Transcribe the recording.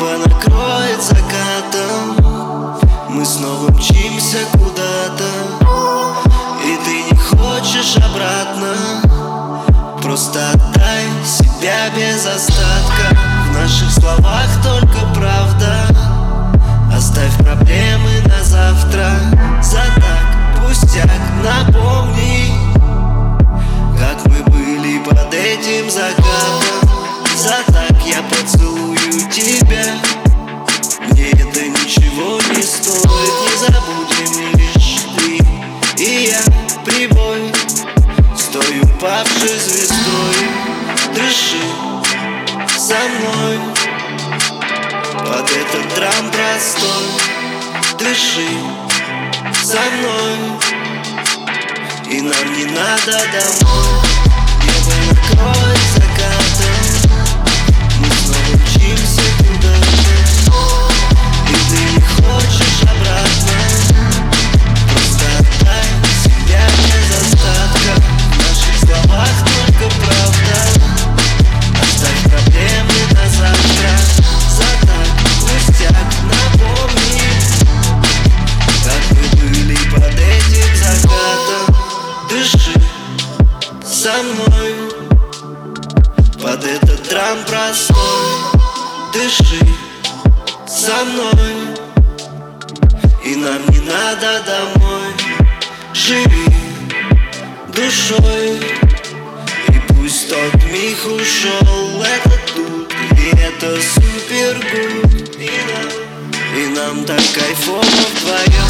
Небо накроет закатом, мы снова мчимся куда-то, и ты не хочешь обратно. Просто отдай себя без остатка. В наших словах только правда. Оставь проблемы на завтра. За так, пустяк, напомни, как мы были под этим закатом. За так я поцелую тебя. Мне это ничего не стоит. Не забудем лишь ты и я. Прибой, стою упавшей звездой. Дыши со мной под этот драм простой. Дыши со мной, и нам не надо домой. Небо накроет закатом, мы снова мчимся куда-то, и ты не хочешь обратно. Просто отдай себя без остатка. В наших словах только правда. Оставь проблемы на завтра. За так, пустяк, напомни, как мы были под этим закатом. Дыши со мной под этот драм простой. Дыши со мной, и нам не надо домой. Живи душой, и пусть тот миг ушел. Это тут, и это супер гуд. И нам так кайфово вдвоем.